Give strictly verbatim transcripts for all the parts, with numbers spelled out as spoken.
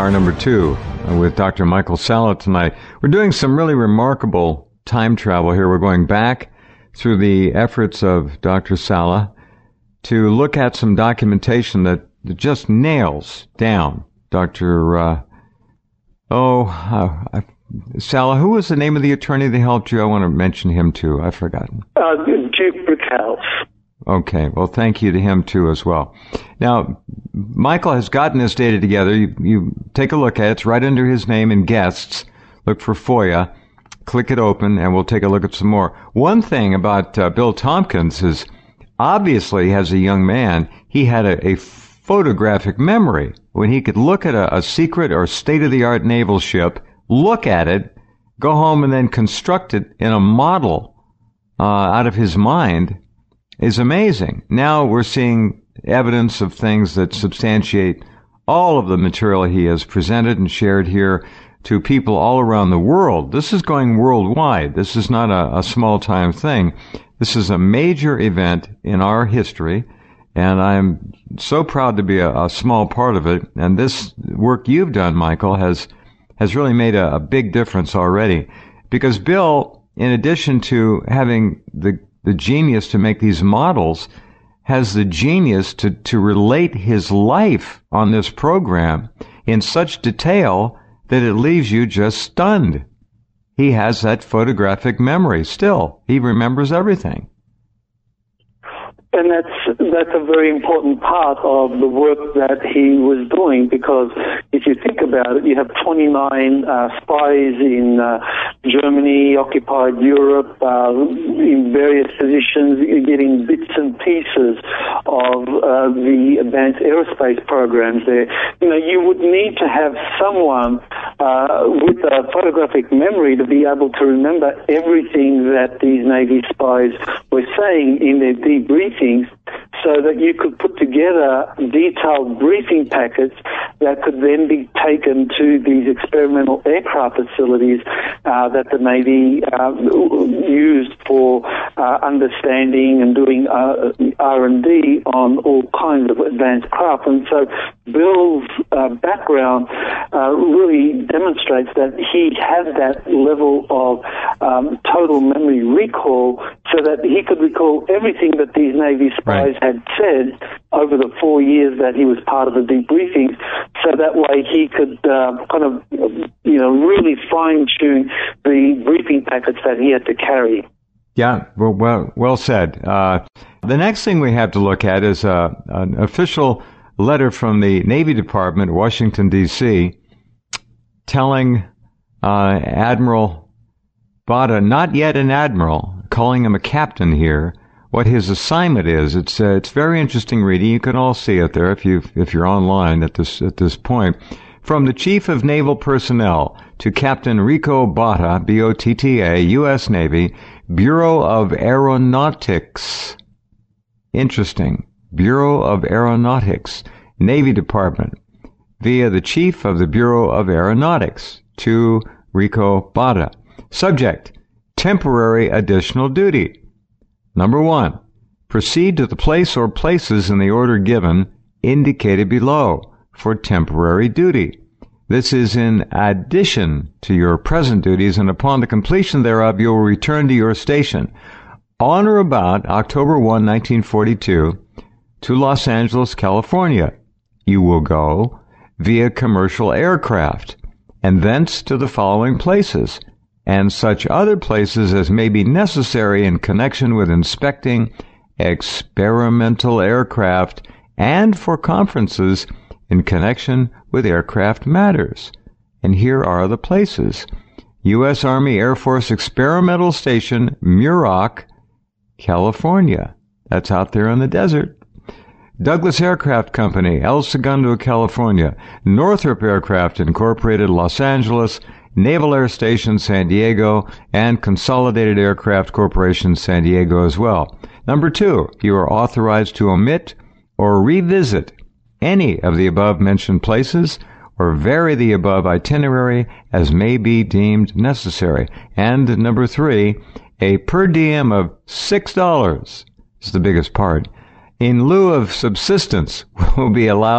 hour number two with Doctor Michael Salla tonight. We're doing some really remarkable time travel here. We're going back through the efforts of Doctor Salla to look at some documentation that just nails down Doctor Uh, oh, uh, Salla, who was the name of the attorney that helped you? I want to mention him too. I've forgotten. Uh, Duke Brickhouse. Okay, well, thank you to him, too, as well. Now, Michael has gotten this data together. You, you take a look at it. It's right under his name in Guests. Look for F O I A. Click it open, and we'll take a look at some more. One thing about uh, Bill Tompkins is, obviously, as a young man, he had a, a photographic memory. When he could look at a, a secret or state-of-the-art naval ship, look at it, go home, and then construct it in a model uh, out of his mind, is amazing. Now we're seeing evidence of things that substantiate all of the material he has presented and shared here to people all around the world. This is going worldwide. This is not a, a small-time thing. This is a major event in our history, and I'm so proud to be a, a small part of it. And this work you've done, Michael, has has really made a, a big difference already. Because Bill, in addition to having the the genius to make these models, has the genius to, to relate his life on this program in such detail that it leaves you just stunned. He has that photographic memory still. He remembers everything. And that's that's a very important part of the work that he was doing, because if you think about it, you have twenty-nine uh, spies in uh, Germany, occupied Europe, uh, in various positions, getting bits and pieces of uh, the advanced aerospace programs there. You know, you would need to have someone uh, with a photographic memory to be able to remember everything that these Navy spies were saying in their debriefing, so that you could put together detailed briefing packets that could then be taken to these experimental aircraft facilities uh, that the Navy uh, used for uh, understanding and doing uh, R and D on all kinds of advanced craft. And so Bill's uh, background uh, really demonstrates that he had that level of um, total memory recall, so that he could recall everything that these Navy spies right. had said over the four years that he was part of the debriefings, so that way he could uh, kind of, you know, really fine-tune the briefing packets that he had to carry. Yeah, well, well, well said. Uh, the next thing we have to look at is uh, an official letter from the Navy Department, Washington, D C, telling uh, Admiral Botta, not yet an admiral, calling him a captain here, what his assignment is. It's uh, it's very interesting reading. You can all see it there if you if you're online at this at this point. From the Chief of Naval Personnel to Captain Rico Botta, B O T T A, U S Navy, Bureau of Aeronautics. Interesting. Bureau of Aeronautics, Navy Department, via the Chief of the Bureau of Aeronautics to Rico Botta. Subject: temporary additional duty. Number one, proceed to the place or places in the order given, indicated below, for temporary duty. This is in addition to your present duties, and upon the completion thereof, you will return to your station on or about October first, nineteen forty-two, to Los Angeles, California. You will go via commercial aircraft, and thence to the following places, and such other places as may be necessary in connection with inspecting experimental aircraft and for conferences in connection with aircraft matters. And here are the places: U S Army Air Force Experimental Station, Muroc, California. That's out there in the desert. Douglas Aircraft Company, El Segundo, California. Northrop Aircraft Incorporated, Los Angeles. Naval Air Station, San Diego, and Consolidated Aircraft Corporation, San Diego as well. Number two, you are authorized to omit or revisit any of the above-mentioned places or vary the above itinerary as may be deemed necessary. And number three, a per diem of six dollars is the biggest part, in lieu of subsistence, will be allowed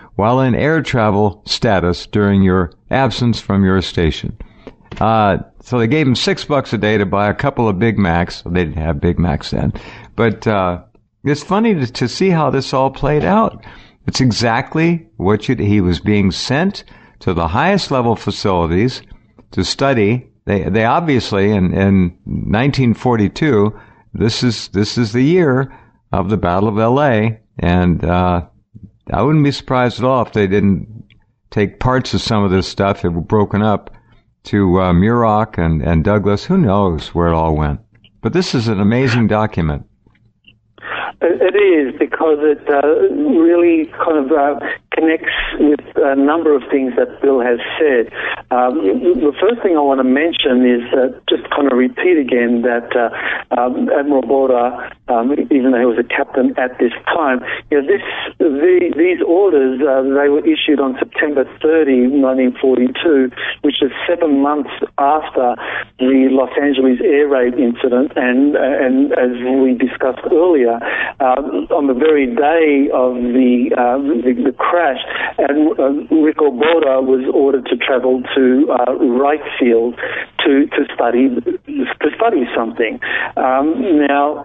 while in air travel status during your absence from your station. Uh, so they gave him six bucks a day to buy a couple of Big Macs. They didn't have Big Macs then. But uh, it's funny to, to see how this all played out. It's exactly what you, he was being sent to the highest level facilities to study. They they obviously in, in nineteen forty-two, this is this is the year of the Battle of L A, and uh, I wouldn't be surprised at all if they didn't take parts of some of this stuff. It were broken up to uh, Muroc and, and Douglas. Who knows where it all went? But this is an amazing document. It is, because it uh, really kind of uh, connects with a number of things that Bill has said. Um, the first thing I want to mention is uh, just kind of repeat again that uh, um, Admiral Boda, um, even though he was a captain at this time, you know, this the, these orders, uh, they were issued on September thirtieth, nineteen forty-two, which is seven months after the Los Angeles air raid incident, and and as we discussed earlier, Uh, on the very day of the uh, the, the crash, and uh, Rico Boda was ordered to travel to uh, Wright Field to to study to study something. Um, now,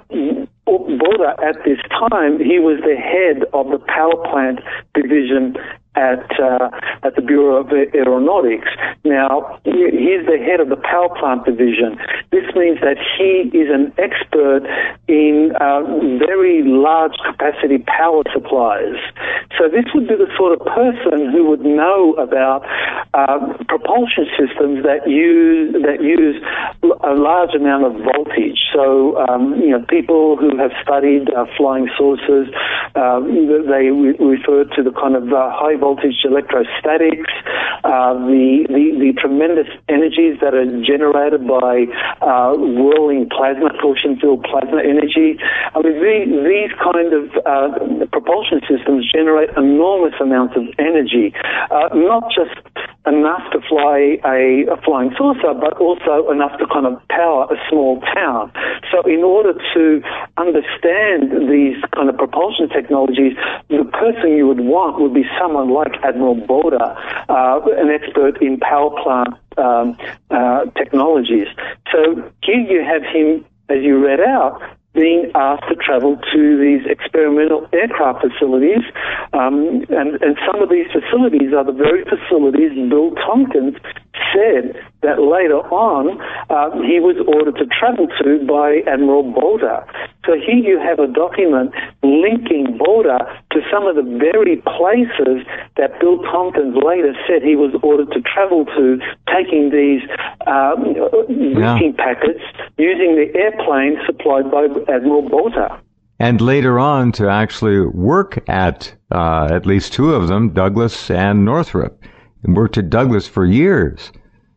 Boda at this time, he was the head of the power plant division at uh, at the Bureau of Aeronautics. Now, he's the head of the power plant division. This means that he is an expert in uh, very large capacity power supplies. So this would be the sort of person who would know about uh, propulsion systems that use that use a large amount of voltage. So um, you know, people who have studied uh, flying saucers, uh, they re- refer to the kind of uh, high voltage electrostatics, uh, the, the the tremendous energies that are generated by uh, whirling plasma, torsion-filled plasma energy. I mean, these, these kind of uh, propulsion systems generate enormous amounts of energy, uh, not just enough to fly a, a flying saucer, but also enough to kind of power a small town. So in order to understand these kind of propulsion technologies, the person you would want would be someone like Admiral Boda, uh, an expert in power plant um, uh, technologies. So here you have him, as you read out, being asked to travel to these experimental aircraft facilities, um, and, and some of these facilities are the very facilities Bill Tompkins said that later on uh, he was ordered to travel to by Admiral Boda. So here you have a document linking Boda to some of the very places that Bill Tompkins later said he was ordered to travel to, taking these um, briefing yeah. packets using the airplane supplied by Admiral Boda. And later on to actually work at uh, at least two of them, Douglas and Northrop, and worked at Douglas for years.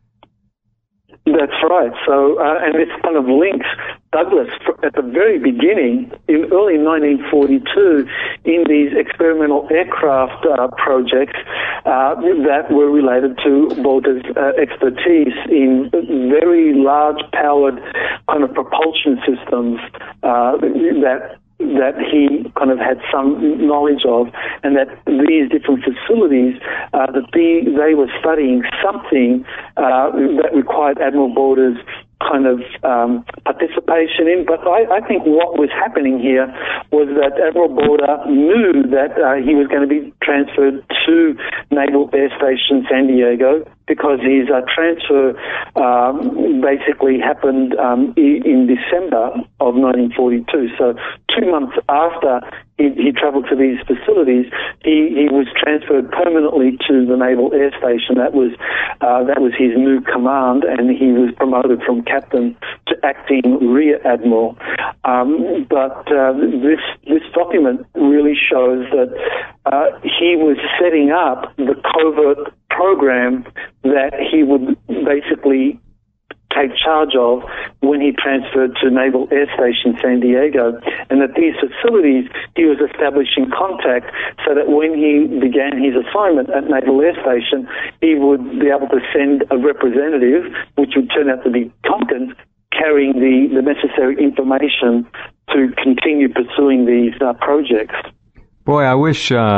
That's right. So, uh, and this kind of links Douglas at the very beginning, in early nineteen forty-two, in these experimental aircraft uh, projects uh, that were related to Boda's uh, expertise in very large powered kind of propulsion systems uh, that that he kind of had some knowledge of, and that these different facilities, uh, that the, they were studying something uh, that required Admiral Boda's kind of um, participation in. But I, I think what was happening here was that Admiral Boda knew that uh, he was going to be transferred to Naval Air Station San Diego, because his uh, transfer um, basically happened um, in December of nineteen forty-two. So two months after he, he traveled to these facilities, he, he was transferred permanently to the Naval Air Station. That was uh, that was his new command, and he was promoted from captain to acting rear admiral. Um, but uh, this this document really shows that uh, he was setting up the covert program that he would basically take charge of when he transferred to Naval Air Station San Diego, and that these facilities he was establishing contact so that when he began his assignment at Naval Air Station, he would be able to send a representative, which would turn out to be Tompkins, carrying the, the necessary information to continue pursuing these uh, projects. Boy, I wish uh,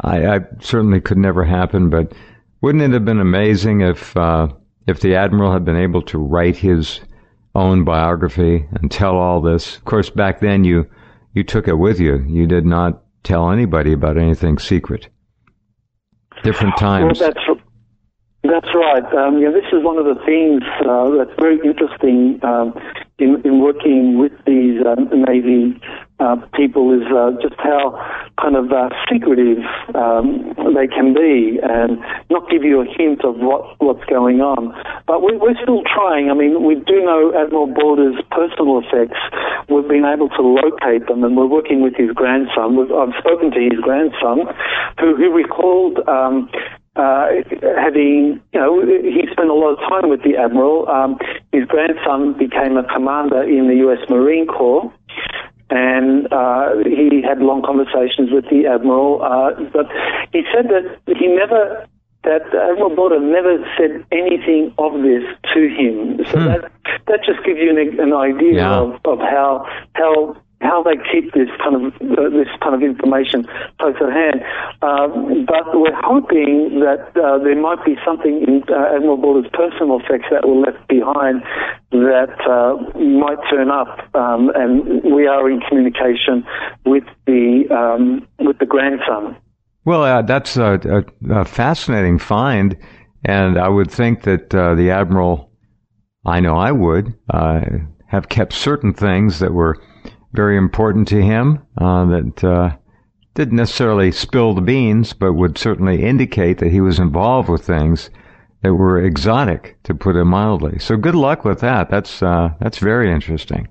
I, I certainly could never happen, but wouldn't it have been amazing if uh, if the Admiral had been able to write his own biography and tell all this? Of course, back then you you took it with you. You did not tell anybody about anything secret. Different times. Well, that's that's right. Um, yeah, this is one of the things uh, that's very interesting um, in, in working with these uh, Navy uh, people is uh, just how kind of uh, secretive um, they can be and not give you a hint of what, what's going on. But we, we're still trying. I mean, we do know Admiral Border's personal effects. We've been able to locate them, and we're working with his grandson. We've, I've spoken to his grandson, who, who recalled um, Uh, having, you know, he spent a lot of time with the Admiral. Um, his grandson became a commander in the U S Marine Corps, and uh, he had long conversations with the Admiral. Uh, but he said that he never, that Admiral Border never said anything of this to him. So hmm. that that just gives you an, an idea yeah. of, of how how. how they keep this kind of uh, this kind of information close at hand. Um, but we're hoping that uh, there might be something in uh, Admiral Border's personal effects that were left behind that uh, might turn up, um, and we are in communication with the um, with the grandson. Well, uh, that's a, a, a fascinating find, and I would think that uh, the Admiral, I know I would, uh, have kept certain things that were very important to him, uh, that uh, didn't necessarily spill the beans, but would certainly indicate that he was involved with things that were exotic, to put it mildly. So good luck with that. That's uh, that's very interesting.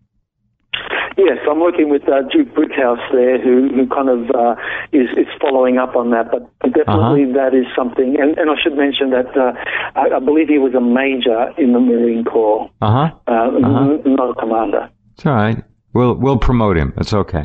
Yes, I'm working with uh, Duke Brickhouse there, who, who kind of uh, is, is following up on that. But definitely uh-huh. that is something. And, and I should mention that uh, I, I believe he was a major in the Marine Corps, uh-huh. Uh, uh-huh. N- not a commander. It's all right. We'll we'll promote him. It's okay.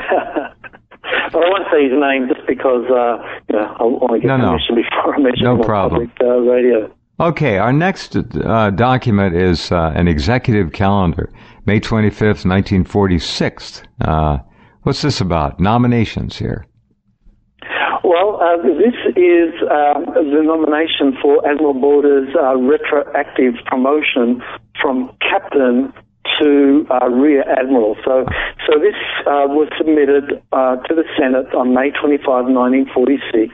Well, I won't say his name just because uh, you know I want to get no, permission no. before I mention no him on problem. public uh, radio. Okay, our next uh, document is uh, an executive calendar, May twenty-fifth, nineteen forty-six. Uh, what's this about? Nominations here. Well, uh, this is uh, the nomination for Admiral Border's uh, retroactive promotion from captain to uh, Rear Admiral. So so this uh, was submitted uh, to the Senate on May twenty-fifth, nineteen forty-six.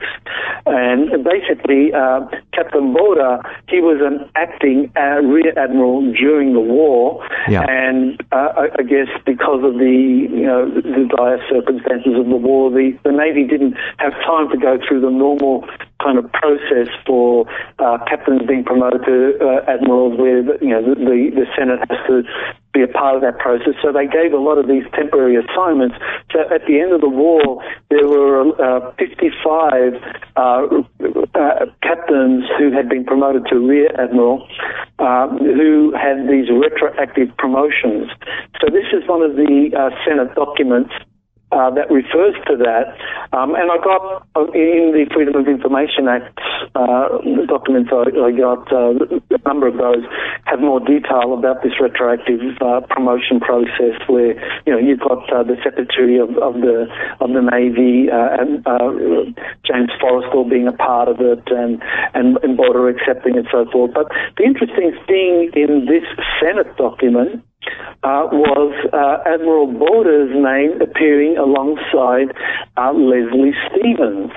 And basically, uh, Captain Border, he was an acting uh, Rear Admiral during the war. Yeah. And uh, I, I guess because of the, you know, the dire circumstances of the war, the, the Navy didn't have time to go through the normal kind of process for uh, captains being promoted to uh, admirals, where you know the, the, the Senate has to be a part of that process. So they gave a lot of these temporary assignments. So at the end of the war, there were uh, fifty-five uh, uh, captains who had been promoted to Rear Admiral uh, who had these retroactive promotions. So this is one of the uh, Senate documents Uh, that refers to that. Um, and I got, uh, in the Freedom of Information Act uh, documents, I, I got uh, a number of those have more detail about this retroactive uh, promotion process where, you know, you've got uh, the Secretary of, of the of the Navy, uh, and uh, James Forrestal being a part of it, and, and, and Border accepting and so forth. But the interesting thing in this Senate document Uh, was uh, Admiral Border's name appearing alongside uh, Leslie Stevens.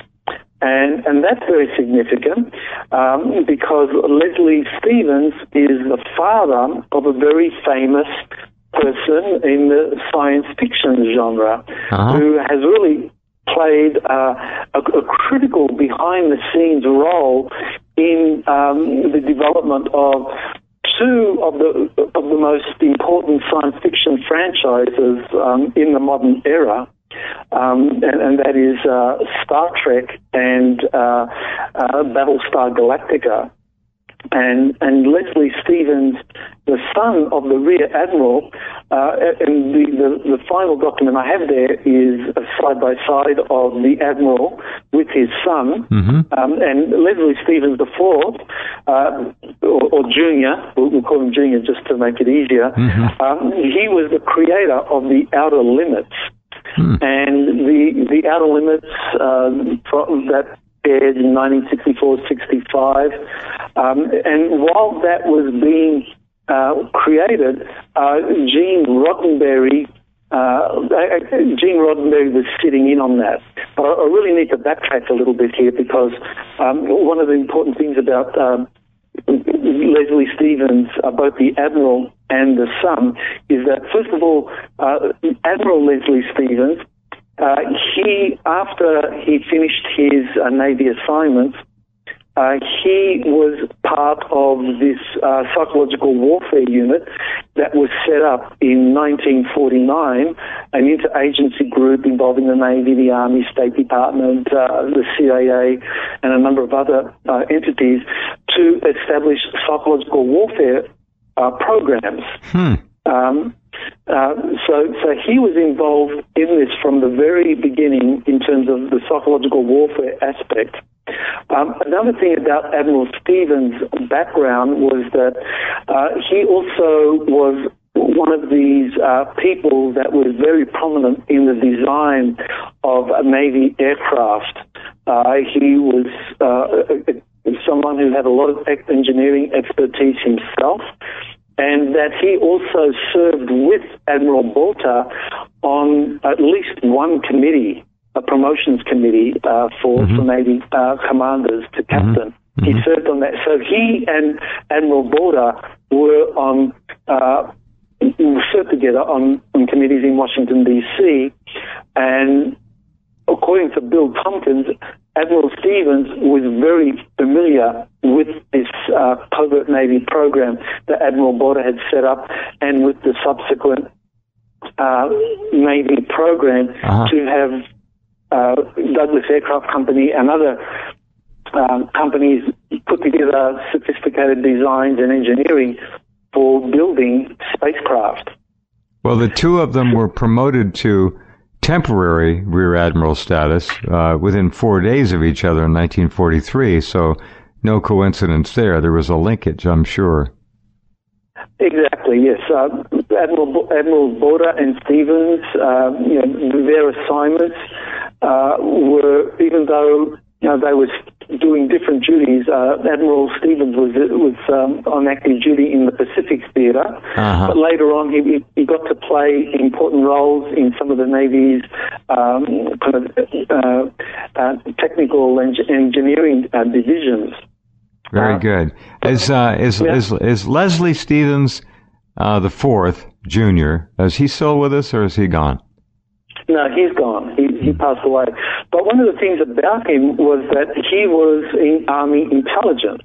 And and that's very significant um, because Leslie Stevens is the father of a very famous person in the science fiction genre, uh-huh. who has really played uh, a, a critical behind-the-scenes role in um, the development of two of the of the most important science fiction franchises um, in the modern era, um, and, and that is uh, Star Trek and uh, uh, Battlestar Galactica. And and Leslie Stevens, the son of the Rear Admiral, uh, and the, the, the final document I have there is a side-by-side of the Admiral with his son, mm-hmm. um, and Leslie Stevens the fourth, uh, or, or Junior, we'll, we'll call him Junior just to make it easier, mm-hmm. um, he was the creator of the Outer Limits. Hmm. And the the Outer Limits um, from that aired in nineteen sixty-four sixty-five. Um, and while that was being uh, created, uh, Gene Roddenberry Uh, Gene Roddenberry was sitting in on that. But I, I really need to backtrack a little bit here because um, one of the important things about um, Leslie Stevens, uh, both the Admiral and the Son, is that, first of all, uh, Admiral Leslie Stevens, uh, he, after he finished his uh, Navy assignments, Uh, he was part of this uh, psychological warfare unit that was set up in nineteen forty-nine, an interagency group involving the Navy, the Army, State Department, uh, the C I A, and a number of other uh, entities to establish psychological warfare uh, programs. Hmm. Um, uh, so, so he was involved in this from the very beginning in terms of the psychological warfare aspect. Um, another thing about Admiral Stevens' background was that uh, he also was one of these uh, people that was very prominent in the design of Navy aircraft. Uh, he was uh, someone who had a lot of engineering expertise himself, and that he also served with Admiral Bolter on at least one committee, a promotions committee uh, for, mm-hmm. for Navy uh, commanders to captain. Mm-hmm. He served on that. So he and Admiral Bolter were on, uh, served together on, on committees in Washington, D C, and according to Bill Tompkins, Admiral Stevens was very familiar with this uh, covert Navy program that Admiral Bolter had set up and with the subsequent uh, Navy program uh-huh. to have Uh, Douglas Aircraft Company and other uh, companies put together sophisticated designs and engineering for building spacecraft. Well, the two of them were promoted to temporary Rear Admiral status uh, within four days of each other in nineteen forty-three, so no coincidence there. There was a linkage, I'm sure. Exactly, yes. Uh, Admiral, Admiral Bolter and Stevens, uh, you know, their assignments uh, were, even though you know they were doing different duties, uh, Admiral Stevens was was um, on active duty in the Pacific Theater, uh-huh. but later on he he got to play important roles in some of the Navy's um, kind of uh, uh, technical and engineering uh, divisions. Very uh, good. Is uh, is, yeah. is is Leslie Stevens uh, the fourth, Junior? Is he still with us, or is he gone? No, he's gone. He he passed away. But one of the things about him was that he was in Army intelligence,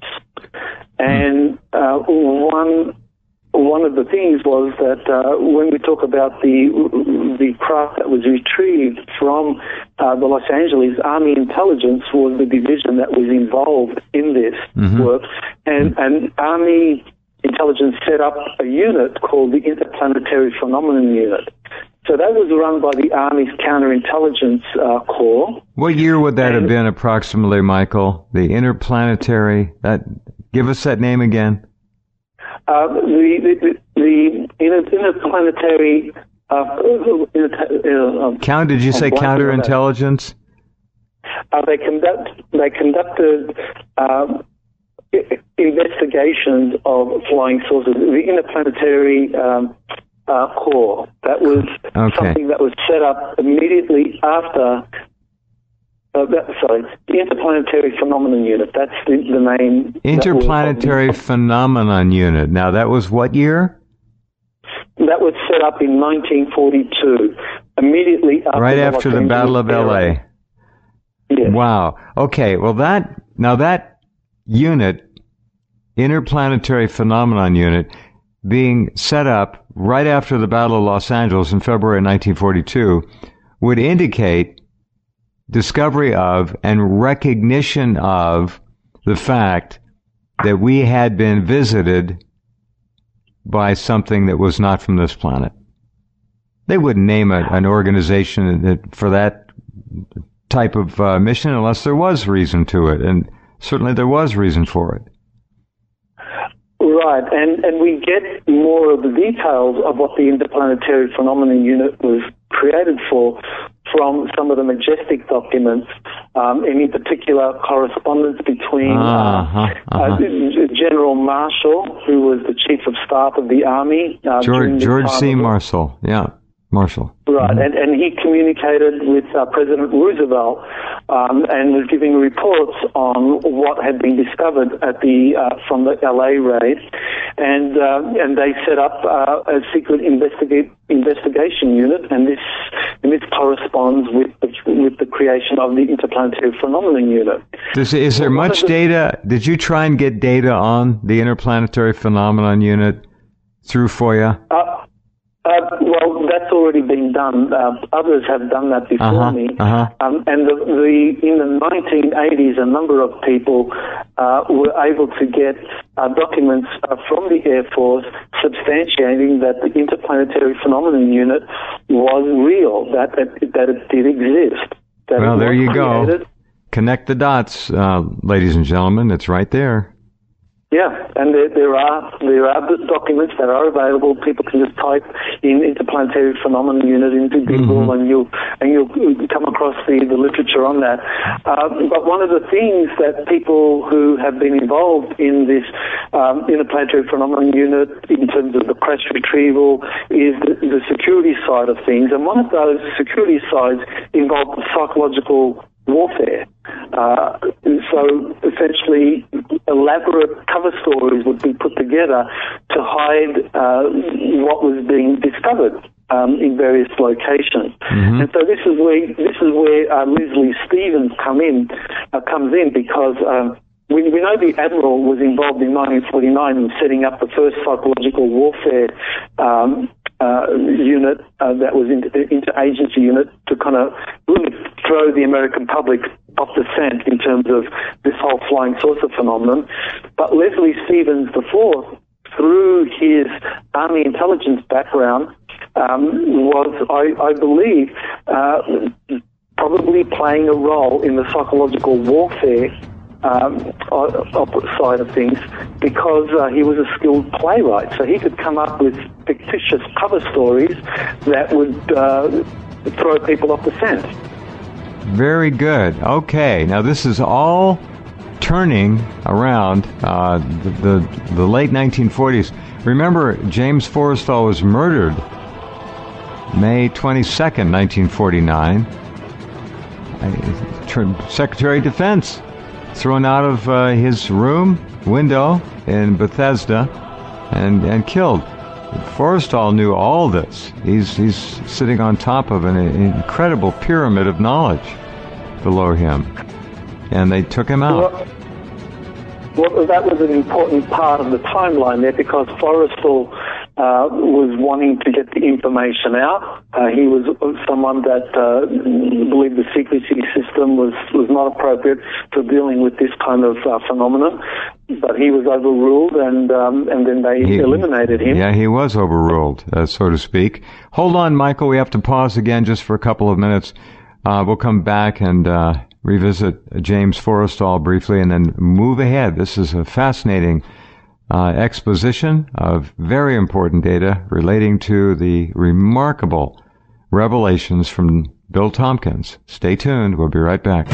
and uh, one. One of the things was that uh, when we talk about the the craft that was retrieved from uh, the Los Angeles, Army Intelligence was the division that was involved in this mm-hmm. work, and, and Army Intelligence set up a unit called the Interplanetary Phenomenon Unit. So that was run by the Army's Counterintelligence uh, Corps. What year would that and, have been approximately, Michael? The Interplanetary, that, give us that name again. Uh, the, the, the interplanetary uh, uh, uh, Count? Did you say counterintelligence? Uh, they conduct they conducted uh, investigations of flying saucers. The Interplanetary um, uh, Corps. That was okay. something that was set up immediately after. Uh, that, sorry, the Interplanetary Phenomenon Unit. That's the, the name. Interplanetary Phenomenon Unit. Now, that was what year? That was set up in nineteen forty-two, immediately after right the after the Battle of L A. Yes. Wow. Okay. Well, that now that unit, Interplanetary Phenomenon Unit, being set up right after the Battle of Los Angeles in February nineteen forty-two, would indicate discovery of and recognition of the fact that we had been visited by something that was not from this planet. They wouldn't name a, an organization that, for that type of uh, mission unless there was reason to it, and certainly there was reason for it. Right, and, and we get more of the details of what the Interplanetary Phenomenon Unit was created for from some of the majestic documents, um, and in particular correspondence between uh-huh, uh, uh-huh. uh, General Marshall, who was the Chief of Staff of the Army. Uh, George, George C. of, Marshall, yeah, Marshall. Right, Mm-hmm. and, and he communicated with uh, President Roosevelt um, and was giving reports on what had been discovered at the uh, from the L A raid, and uh, and they set up uh, a secret investigate, investigation unit, and this and this corresponds with the, with the creation of the Interplanetary Phenomenon Unit. Does, is there well, much the, data? Did you try and get data on the Interplanetary Phenomenon Unit through FOIA? Uh, Uh, well, that's already been done. Uh, others have done that before uh-huh, me. Uh-huh. Um, and the, the in the nineteen eighties, a number of people uh, were able to get uh, documents uh, from the Air Force substantiating that the Interplanetary Phenomenon Unit was real, that it, that it did exist. That Well, it there was you created. go. Connect the dots, uh, ladies and gentlemen. It's right there. Yeah, and there, there are there are documents that are available. People can just type in Interplanetary Phenomenon Unit into Google, mm-hmm. and you'll and you'll come across the, the literature on that. Uh, but one of the things that people who have been involved in this um, Interplanetary Phenomenon Unit, in terms of the crash retrieval, is the, the security side of things, and one of those security sides involved psychological warfare. Uh, so essentially, elaborate cover stories would be put together to hide uh, what was being discovered um, in various locations. Mm-hmm. And so this is where this is where uh, Leslie Stevens come in uh, comes in because. Um, We, we know the Admiral was involved in nineteen forty-nine in setting up the first psychological warfare um, uh, unit uh, that was inter- interagency unit to kind of really throw the American public off the scent in terms of this whole flying saucer phenomenon. But Leslie Stevens the fourth, through his Army intelligence background, um, was, I, I believe, uh, probably playing a role in the psychological warfare Um, side of things, because uh, he was a skilled playwright, so he could come up with fictitious cover stories that would uh, throw people off the scent. Very good. Okay, now this is all turning around uh, the, the the late nineteen forties. Remember, James Forrestal was murdered May twenty-second, nineteen forty-nine. Secretary of Defense thrown out of uh, his room window in Bethesda and and killed. Forrestal knew all this. He's he's sitting on top of an incredible pyramid of knowledge below him, and they took him out. Well, well that was an important part of the timeline there, because Forrestal uh, was wanting to get the information out. Uh, he was someone that uh, believed the secrecy system was, was not appropriate for dealing with this kind of uh, phenomenon. But he was overruled, and um, and then they he, eliminated him. Yeah, he was overruled, uh, so to speak. Hold on, Michael. We have to pause again just for a couple of minutes. Uh, we'll come back and uh, revisit James Forrestal briefly, and then move ahead. This is a fascinating uh, exposition of very important data relating to the remarkable revelations from Bill Tompkins. Stay tuned. We'll be right back.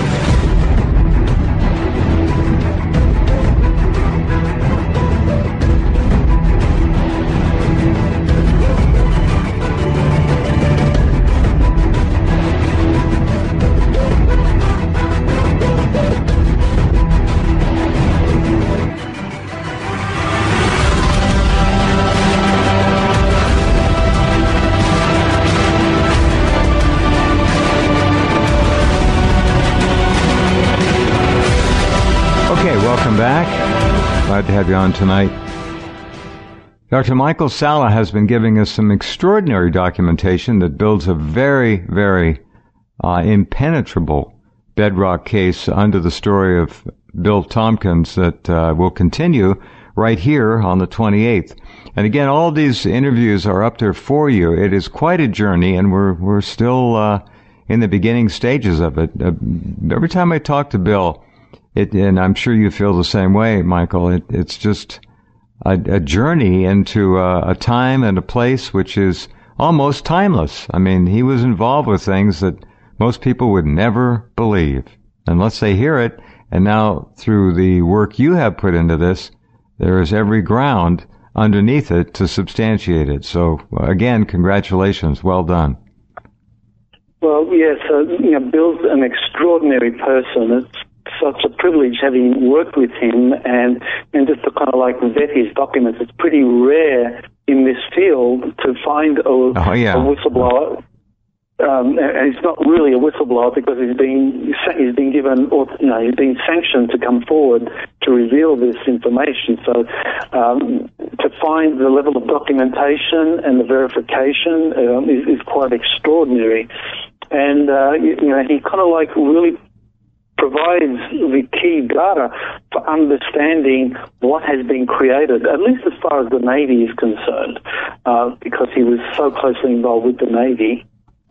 Glad to have you on tonight. Doctor Michael Salla has been giving us some extraordinary documentation that builds a very, very uh, impenetrable bedrock case under the story of Bill Tompkins that uh, will continue right here on the twenty-eighth. And again, all these interviews are up there for you. It is quite a journey, and we're we're still uh, in the beginning stages of it. Uh, every time I talk to Bill, It, and I'm sure you feel the same way, Michael, it, it's just a, a journey into a, a time and a place which is almost timeless. I mean, he was involved with things that most people would never believe unless they hear it. And now, through the work you have put into this, there is every ground underneath it to substantiate it. So, again, congratulations. Well done. Well, yes, uh, you know, Bill's an extraordinary person. It's such a privilege having worked with him and, and just to kind of like vet his documents. It's pretty rare in this field to find a, oh, yeah. a whistleblower. Um, and he's not really a whistleblower because he's been he's been given, or you know, he's been sanctioned to come forward to reveal this information. So, um, to find the level of documentation and the verification um, is, is quite extraordinary. And uh, you, you know, he kind of like really provides the key data for understanding what has been created, at least as far as the Navy is concerned, uh, because he was so closely involved with the Navy.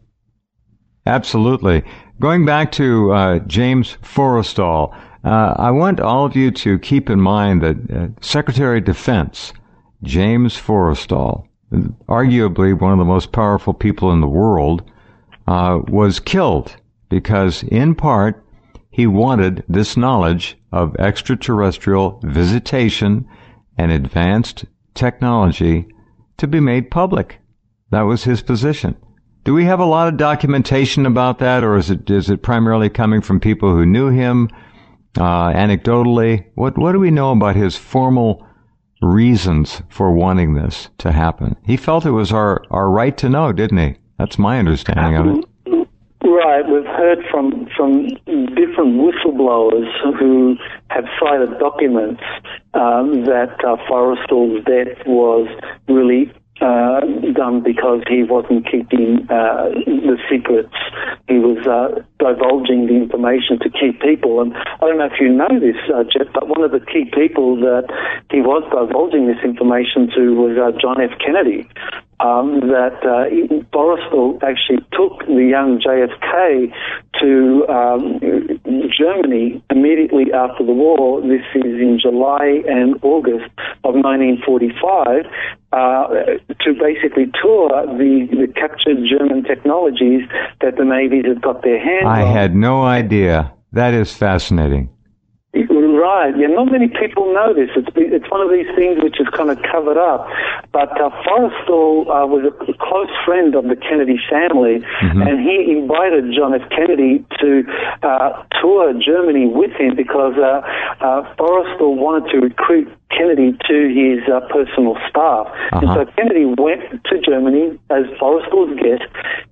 Absolutely. Going back to uh, James Forrestal, uh, I want all of you to keep in mind that uh, Secretary of Defense James Forrestal, arguably one of the most powerful people in the world, uh, was killed because, in part, he wanted this knowledge of extraterrestrial visitation and advanced technology to be made public. That was his position. Do we have a lot of documentation about that, or is it is it primarily coming from people who knew him, uh, anecdotally? What what do we know about his formal reasons for wanting this to happen? He felt it was our, our right to know, didn't he? That's my understanding of it. Right. We've heard from, from different whistleblowers who have cited documents um, that uh, Forrestal's death was really Uh, done because he wasn't keeping uh, the secrets. He was uh, divulging the information to key people. And I don't know if you know this, uh, Jeff, but one of the key people that he was divulging this information to was uh, John F. Kennedy. Um, that uh, Forrestal actually took the young J F K to um, Germany immediately after the war. This is in July and August of nineteen forty-five. Uh, to basically tour the, the captured German technologies that the navies had got their hands I on. I had no idea. That is fascinating. Right. Yeah, not many people know this. It's it's one of these things which is kind of covered up. But uh, Forrestal uh, was a close friend of the Kennedy family, mm-hmm. and he invited John F. Kennedy to uh, tour Germany with him because uh, uh, Forrestal wanted to recruit Kennedy to his uh, personal staff. Uh-huh. And so Kennedy went to Germany as Forrestal's guest.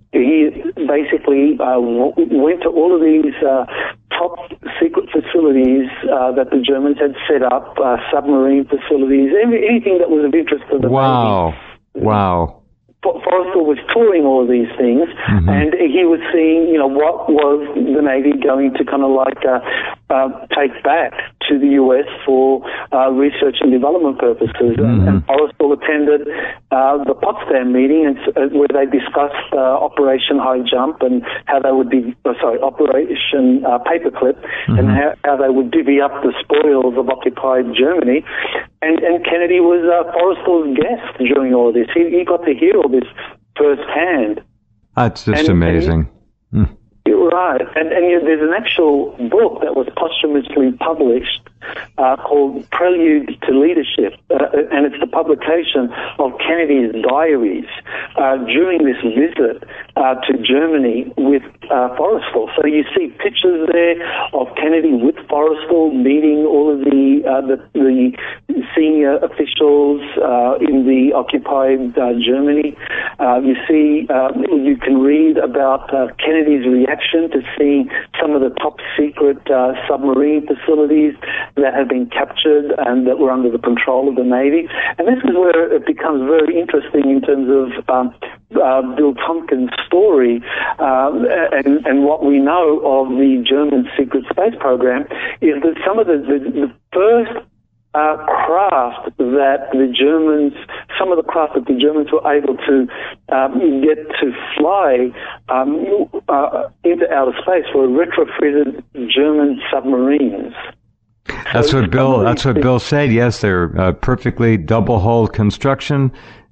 He basically uh, w- went to all of these uh, top secret facilities uh, that the Germans had set up, uh, submarine facilities, any, anything that was of interest to the wow. Navy. Wow. Forrestal was touring all of these things, mm-hmm. and he was seeing, you know, what was the Navy going to kind of like uh, uh, take back to the U S for uh, research and development purposes. Mm-hmm. And Forrestal attended uh, the Potsdam meeting, and, uh, where they discussed uh, Operation High Jump and how they would be, oh, sorry, Operation uh, Paperclip, mm-hmm. and how, how they would divvy up the spoils of occupied Germany. And, and Kennedy was uh, Forrestal's guest during all of this. He, he got to hear all this firsthand. That's just and, amazing. And, mm. Right. And, and you know, there's an actual book that was posthumously published uh, called Prelude to Leadership, uh, and it's the publication of Kennedy's diaries uh, during this visit uh, to Germany with uh, Forrestal. So you see pictures there of Kennedy with Forrestal meeting all of the uh, the, the senior officials uh, in the occupied uh, Germany. Uh, you see, uh, you can read about uh, Kennedy's reaction to seeing some of the top secret uh, submarine facilities that had been captured and that were under the control of the Navy. And this is where it becomes very interesting in terms of um, uh, Bill Tompkins' story um, and, and what we know of the German secret space program is that some of the, the, the first Uh, craft that the Germans, some of the craft that the Germans were able to um, get to fly um, uh, into outer space were retrofitted German submarines. That's so what Bill. That's what Bill said. Yes, they're uh, perfectly double-hulled construction,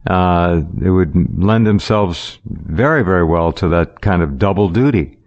uh, it would lend themselves very, very well to that kind of double duty.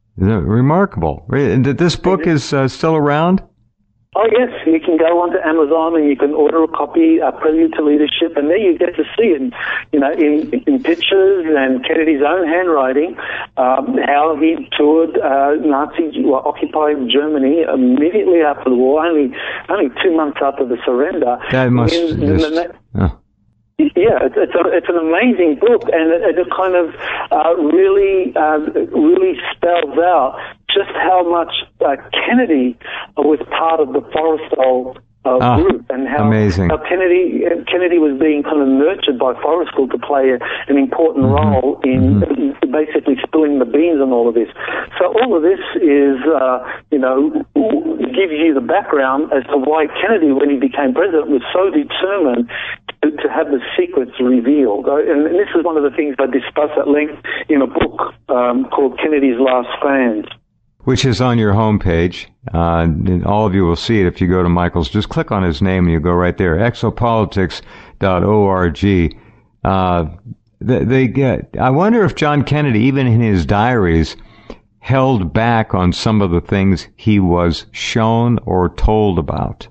Remarkable. And this book is uh, still around? Oh, yes. You can go onto Amazon and you can order a copy, uh, Prelude to Leadership, and there you get to see it, you know, in, in pictures and Kennedy's own handwriting, um, how he toured uh, Nazi, well, occupied Germany immediately after the war, only only two months after the surrender. That must in, just... in the, oh. Yeah, it's it's, a, it's an amazing book, and it, it kind of uh, really uh, really spells out just how much uh, Kennedy was part of the Forrestal uh, ah, group, and how, amazing. how Kennedy Kennedy was being kind of nurtured by Forrestal to play a, an important mm-hmm. role in mm-hmm. basically spilling the beans on all of this. So all of this is, uh, you know, gives you the background as to why Kennedy, when he became president, was so determined to, to have the secrets revealed. And this is one of the things I discuss at length in a book um, called Kennedy's Last Fans, which is on your homepage. Uh, and all of you will see it if you go to Michael's. Just click on his name and you go right there, exopolitics dot org. Uh, they, they get, I wonder if John Kennedy, even in his diaries, held back on some of the things he was shown or told about.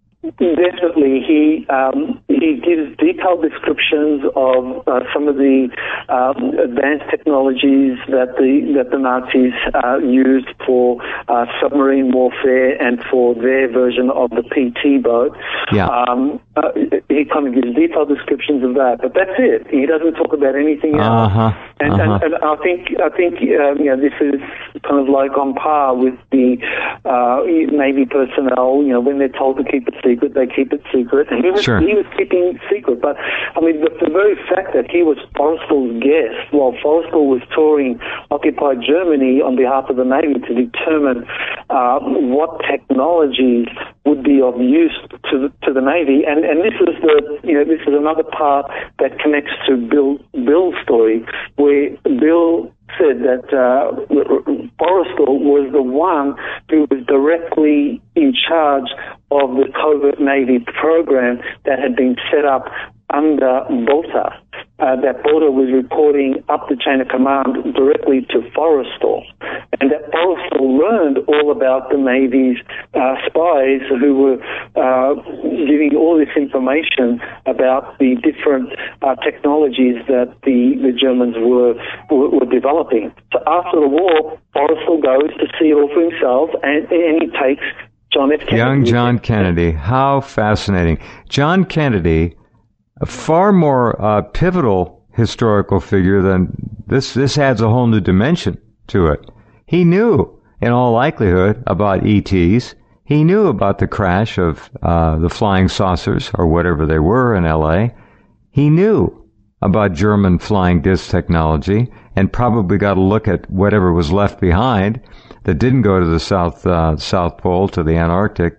Definitely, he um, he gives detailed descriptions of uh, some of the um, advanced technologies that the that the Nazis uh, used for uh, submarine warfare and for their version of the P T boat. Yeah. Um, uh, he kind of gives detailed descriptions of that, but that's it. He doesn't talk about anything else. Uh-huh. And, uh-huh. and, and I think I think um, you know, this is kind of like on par with the uh, Navy personnel. You know, when they're told to keep it secret, they keep it secret. And he was sure. he was keeping secret. But I mean, the, the very fact that he was Forrestal's guest while Forrestal was touring occupied Germany on behalf of the Navy to determine uh, what technologies would be of use to the, to the Navy, and and this is the you know this is another part that connects to Bill Bill's story, where Bill said that uh, Forrestal was the one who was directly in charge of the covert Navy program that had been set up under Bolter. Uh, that Bolter was reporting up the chain of command directly to Forrestal, and that Forrestal learned all about the Navy's uh, spies who were uh, giving all this information about the different uh, technologies that the, the Germans were, were were developing. So after the war, Forrestal goes to see it all for himself, and, and he takes John F. Kennedy. Young John Kennedy. How fascinating. John Kennedy, a far more uh, pivotal historical figure than this. This adds a whole new dimension to it. He knew, in all likelihood, about E Ts. He knew about the crash of uh, the flying saucers, or whatever they were, in L A. He knew about German flying disc technology, and probably got a look at whatever was left behind that didn't go to the South uh, South Pole, to the Antarctic.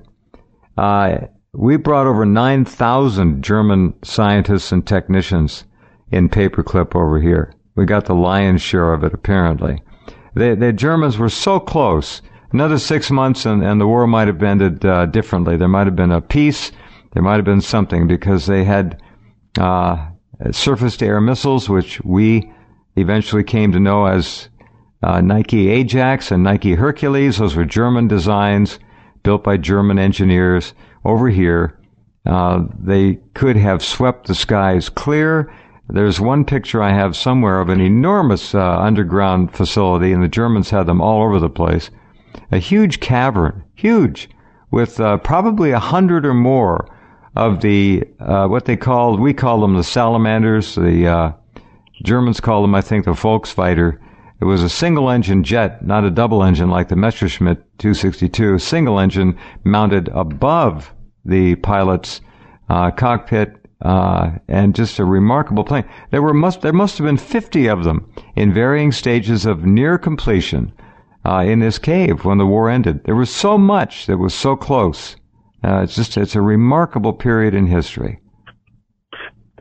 Uh, We brought over nine thousand German scientists and technicians in paperclip over here. We got the lion's share of it, apparently. The, the Germans were so close. Another six months and, and the war might have ended uh, differently. There might have been a peace. There might have been something, because they had uh, surface-to-air missiles, which we eventually came to know as uh, Nike Ajax and Nike Hercules. Those were German designs built by German engineers. Over here, uh, they could have swept the skies clear. There's one picture I have somewhere of an enormous uh, underground facility, and the Germans had them all over the place. A huge cavern, huge, with uh, probably a hundred or more of the, uh, what they called, we call them the salamanders. The uh, Germans call them, I think, the Volksfighter. It was a single-engine jet, not a double-engine like the Messerschmitt two sixty-two, a single-engine mounted above the pilot's uh, cockpit, uh, and just a remarkable plane. There were must there must have been fifty of them in varying stages of near completion uh, in this cave when the war ended. There was so much that was so close. Uh, it's just it's a remarkable period in history.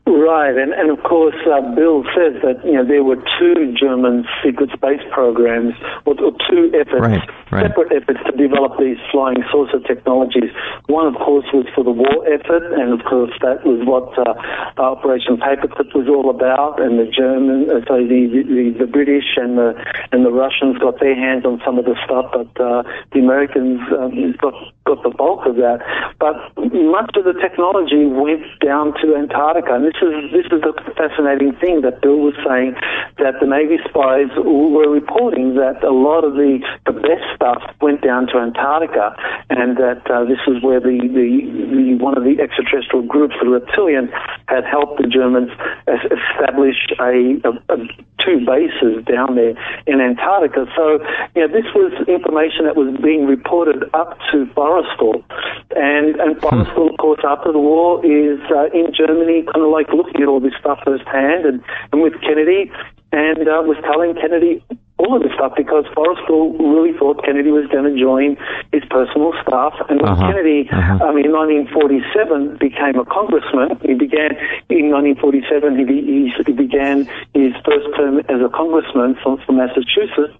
Right, and, and of course, uh, Bill says that, you know, there were two German secret space programs, or, or two efforts, right, right. separate efforts to develop these flying saucer technologies. One, of course, was for the war effort, and of course, that was what uh, Operation Paperclip was all about. And the German, uh, so the, the the British and the and the Russians got their hands on some of the stuff, but uh, the Americans um, got got the bulk of that. But much of the technology went down to Antarctica, and this is this is the fascinating thing that Bill was saying, that the Navy spies were reporting that a lot of the, the best stuff went down to Antarctica, and that uh, this is where the, the, the one of the extraterrestrial groups, the Reptilian, had helped the Germans establish a, a, a two bases down there in Antarctica. So, you know, this was information that was being reported up to Forrestal, and and Forrestal, of course, after the war, is uh, in Germany, kind of like looking at all this stuff firsthand, and, and with Kennedy, and uh, was telling Kennedy all of this stuff, because Forrestal really thought Kennedy was going to join his personal staff. And when uh-huh. Kennedy, uh-huh. I mean, in nineteen forty-seven became a congressman, he began, in nineteen forty-seven, he, he, he began his first term as a congressman from, from Massachusetts.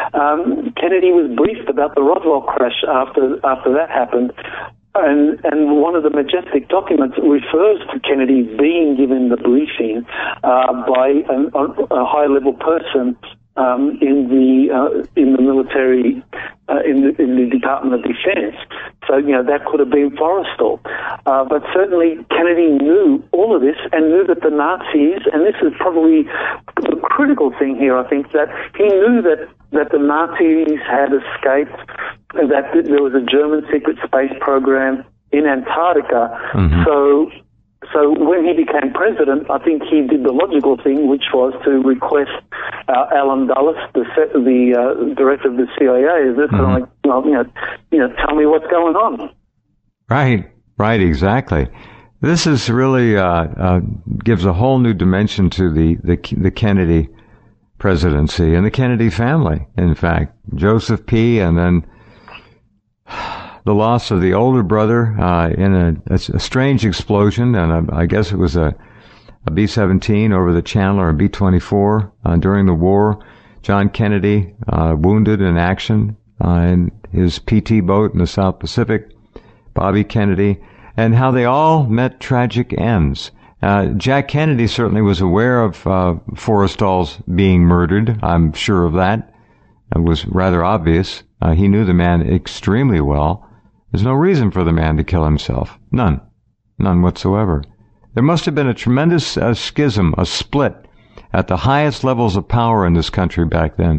Um, Kennedy was briefed about the Roswell crash after after that happened. And, and one of the majestic documents refers to Kennedy being given the briefing uh, by an, a high-level person um, in the uh, in the military, uh, in the in the Department of Defense. So, you know, that could have been Forrestal. Uh, but certainly Kennedy knew all of this and knew that the Nazis, and this is probably the critical thing here, I think, that he knew that, that the Nazis had escaped, that there was a German secret space program in Antarctica. Mm-hmm. So so when he became president, I think he did the logical thing, which was to request uh, Alan Dulles, the the uh, director of the C I A, this mm-hmm. like, well, you know, you know, tell me what's going on. Right, right, exactly. This is really uh, uh, gives a whole new dimension to the, the the Kennedy presidency and the Kennedy family. In fact, Joseph P. and then the loss of the older brother uh, in a, a, a strange explosion, and I, I guess it was a, a B seventeen over the Channel, or a B twenty-four uh, during the war. John Kennedy uh, wounded in action uh, in his P T boat in the South Pacific. Bobby Kennedy, and how they all met tragic ends. Uh, Jack Kennedy certainly was aware of uh, Forrestal's being murdered. I'm sure of that. It was rather obvious. Uh, he knew the man extremely well. There's no reason for the man to kill himself. None. None whatsoever. There must have been a tremendous uh, schism, a split, at the highest levels of power in this country back then.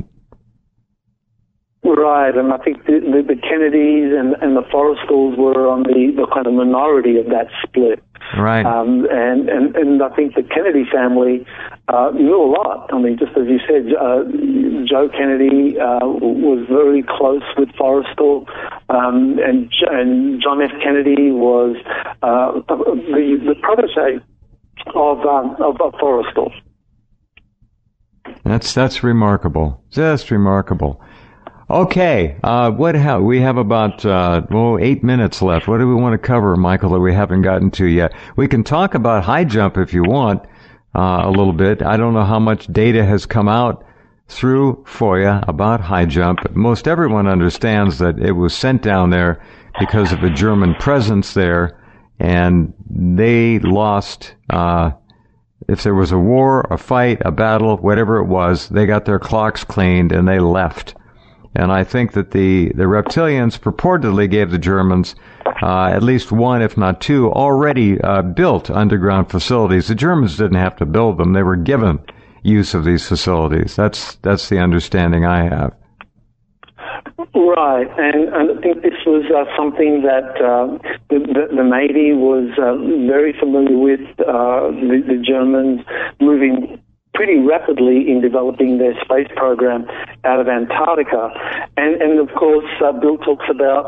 Right, and I think the, the, the Kennedys and, and the Forrestals were on the, the kind of minority of that split. Right. Um, and, and, and I think the Kennedy family uh, knew a lot. I mean, just as you said, uh, Joe Kennedy uh, was very close with Forrestal, um, and, and John F. Kennedy was uh, the, the protege of, um, of, of Forrestal. That's, that's remarkable. Just remarkable. Okay, uh, what ha- we have about, uh, well, eight minutes left. What do we want to cover, Michael, that we haven't gotten to yet? We can talk about high jump if you want, uh, a little bit. I don't know how much data has come out through FOIA about high jump. Most everyone understands that it was sent down there because of a German presence there, and they lost, uh, if there was a war, a fight, a battle, whatever it was, they got their clocks cleaned and they left. And I think that the, the reptilians purportedly gave the Germans uh, at least one, if not two, already uh, built underground facilities. The Germans didn't have to build them. They were given use of these facilities. That's that's the understanding I have. Right, and, and I think this was uh, something that uh, the, the, the Navy was uh, very familiar with, uh, the, the Germans moving pretty rapidly in developing their space program out of Antarctica. And, and of course, uh, Bill talks about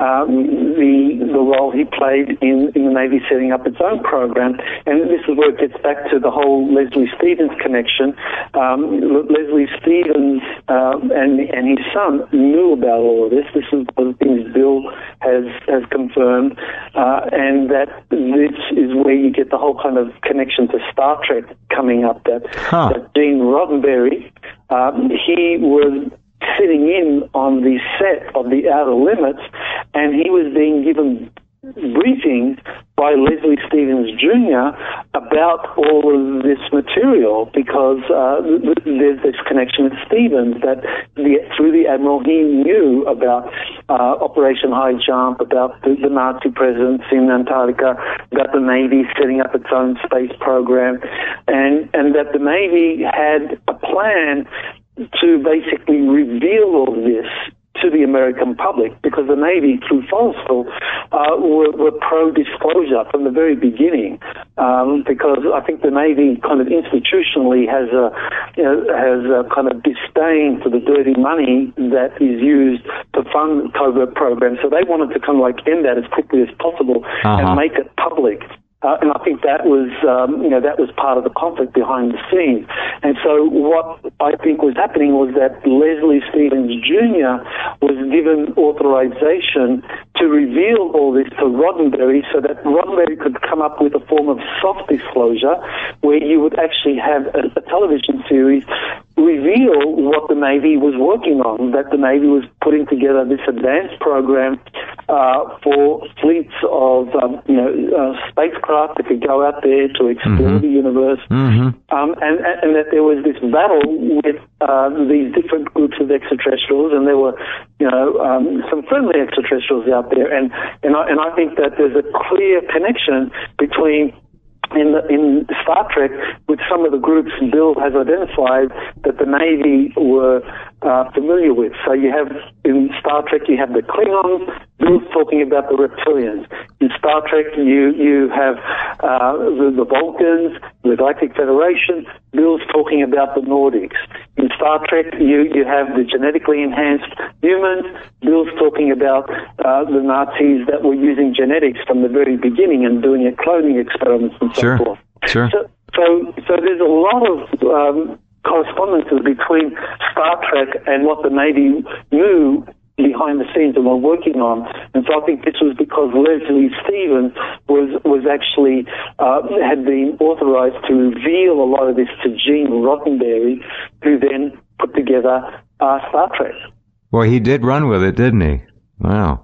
um, the the role he played in, in the Navy setting up its own program. And this is where it gets back to the whole Leslie Stevens connection. Um, Leslie Stevens uh, and and his son knew about all of this. This is one of the things Bill has has confirmed, uh, and that this is where you get the whole kind of connection to Star Trek coming up. That, huh. that Gene Roddenberry, um, he was sitting in on the set of The Outer Limits, and he was being given briefings by Leslie Stevens Junior about all of this material, because uh, there's this connection with Stevens that the, through the Admiral he knew about uh, Operation High Jump, about the, the Nazi presence in Antarctica, about the Navy setting up its own space program, and, and that the Navy had a plan to basically reveal all this to the American public, because the Navy, through Forrestal, uh, were, were pro-disclosure from the very beginning. Um, because I think the Navy kind of institutionally has a, you know, has a kind of disdain for the dirty money that is used to fund covert programs. So they wanted to kind of like end that as quickly as possible uh-huh. and make it public. Uh, and I think that was, um, you know, that was part of the conflict behind the scenes. And so what I think was happening was that Leslie Stevens Junior was given authorization to reveal all this to Roddenberry, so that Roddenberry could come up with a form of soft disclosure where you would actually have a, a television series reveal what the Navy was working on, that the Navy was putting together this advanced program uh, for fleets of, um, you know, uh, spacecraft that could go out there to explore mm-hmm. the universe, mm-hmm. um, and, and that there was this battle with uh, these different groups of extraterrestrials, and there were, you know, um, some friendly extraterrestrials out there, and and I, and I think that there's a clear connection between In, the, in Star Trek, with some of the groups Bill has identified that the Navy were uh, familiar with. So you have, in Star Trek, you have the Klingons, Bill's talking about the reptilians. In Star Trek, you, you have uh, the, the Vulcans, the Galactic Federation, Bill's talking about the Nordics. In Star Trek, you, you have the genetically enhanced humans, Bill's talking about uh, the Nazis that were using genetics from the very beginning and doing a cloning experiments and so Sure. forth. Sure. So, so, so there's a lot of um, correspondences between Star Trek and what the Navy knew behind the scenes and were working on. And so I think this was because Leslie Stevens was was actually uh, had been authorized to reveal a lot of this to Gene Roddenberry, who then put together uh, Star Trek. Well, he did run with it, didn't he? Wow.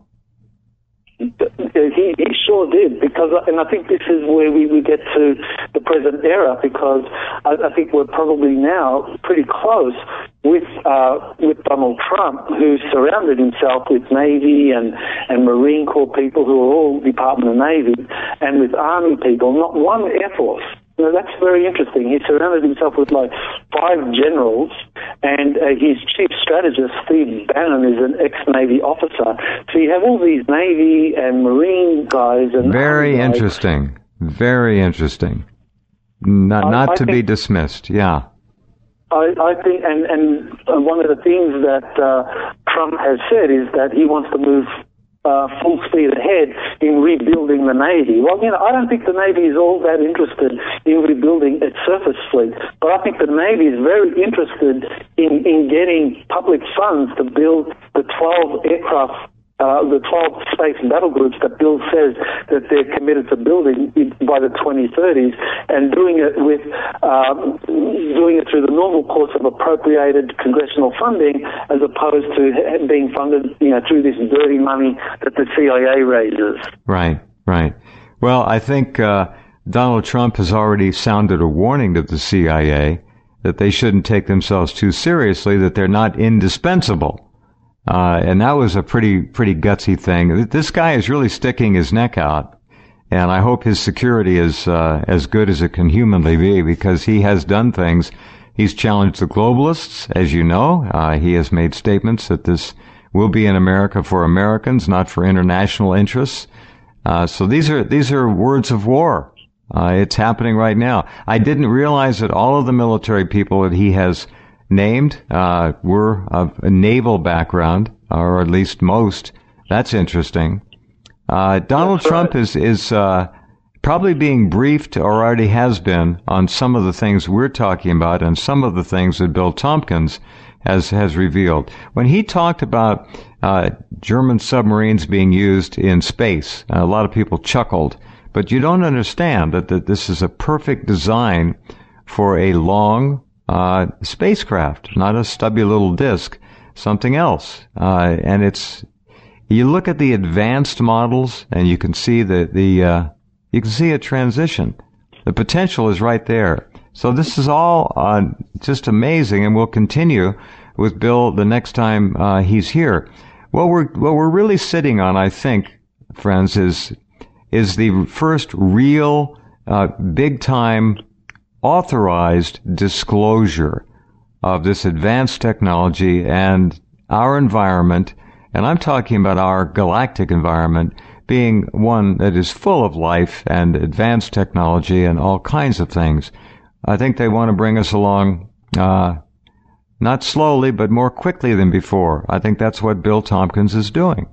He, he sure did, because, and I think this is where we, we get to the present era, because I, I think we're probably now pretty close with uh, with Donald Trump, who surrounded himself with Navy and, and Marine Corps people who are all Department of Navy, and with Army people, not one Air Force. You know, that's very interesting. He surrounded himself with like five generals, and uh, his chief strategist, Steve Bannon, is an ex-Navy officer. So you have all these Navy and Marine guys. And very guys. interesting. Very interesting. Not, I, not I to think, be dismissed, yeah. I, I think, and, and one of the things that uh, Trump has said is that he wants to move Uh, full speed ahead in rebuilding the Navy. Well, you know, I don't think the Navy is all that interested in rebuilding its surface fleet, but I think the Navy is very interested in, in getting public funds to build the twelve aircraft, uh, the twelve space battle groups that Bill says that they're committed to building by the twenty thirties, and doing it with um, doing it through the normal course of appropriated congressional funding, as opposed to being funded, you know, through this dirty money that the C I A raises. Right, right. Well, I think uh, Donald Trump has already sounded a warning to the C I A that they shouldn't take themselves too seriously, that they're not indispensable. Uh, and that was a pretty, pretty gutsy thing. This guy is really sticking his neck out, and I hope his security is uh, as good as it can humanly be, because he has done things. He's challenged the globalists, as you know. Uh, he has made statements that this will be in America for Americans, not for international interests. Uh, so these are, these are words of war. Uh, it's happening right now. I didn't realize that all of the military people that he has named uh, were of a naval background, or at least most That's interesting. Uh, Donald That's Trump right. is is uh, probably being briefed, or already has been, on some of the things we're talking about and some of the things that Bill Tompkins has has revealed. When he talked about uh, German submarines being used in space, a lot of people chuckled. But you don't understand that, that this is a perfect design for a long uh, spacecraft, not a stubby little disk, something else. Uh, and it's, you look at the advanced models and you can see the, the uh, you can see a transition. The potential is right there. So this is all uh, just amazing, and we'll continue with Bill the next time uh, he's here. What we're, what we're really sitting on, I think, friends, is is the first real, uh, big-time, authorized disclosure of this advanced technology and our environment, and I'm talking about our galactic environment, being one that is full of life and advanced technology and all kinds of things. I think they want to bring us along, uh, not slowly, but more quickly than before. I think that's what Bill Tompkins is doing.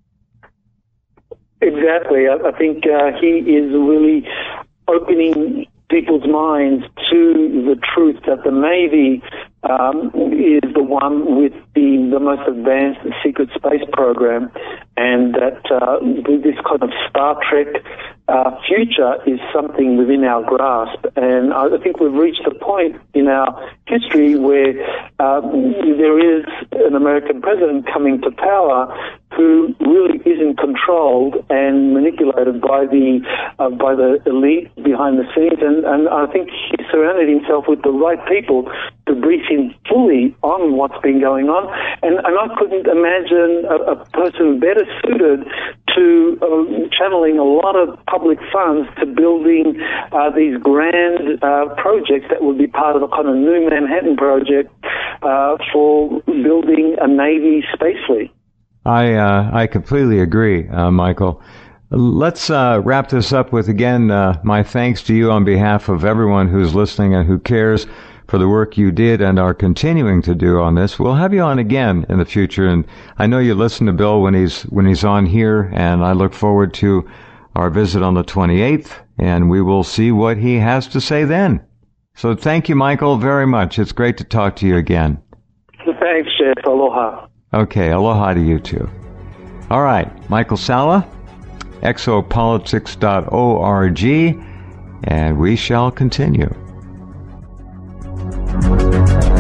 Exactly. I, I think uh, he is really opening people's minds to the truth that the Navy um, is the one with the, the most advanced secret space program, and that uh, this kind of Star Trek uh, future is something within our grasp. And I think we've reached a point in our history where um, there is an American president coming to power who really isn't controlled and manipulated by the uh, by the elite behind the scenes, and, and I think he surrounded himself with the right people to brief him fully on what's been going on, and, and I couldn't imagine a, a person better suited to uh, channeling a lot of public funds to building uh, these grand uh, projects that would be part of a kind of new Manhattan project uh, for building a Navy space fleet. I uh, I completely agree, uh, Michael. Let's uh, wrap this up with, again, uh, my thanks to you on behalf of everyone who's listening and who cares for the work you did and are continuing to do on this. We'll have you on again in the future, and I know you listen to Bill when he's when he's on here, and I look forward to our visit on the twenty-eighth, and we will see what he has to say then. So thank you, Michael, very much. It's great to talk to you again. Thanks, Jeff. Aloha. Okay, aloha to you too. All right, Michael Salla, exopolitics dot org, and we shall continue.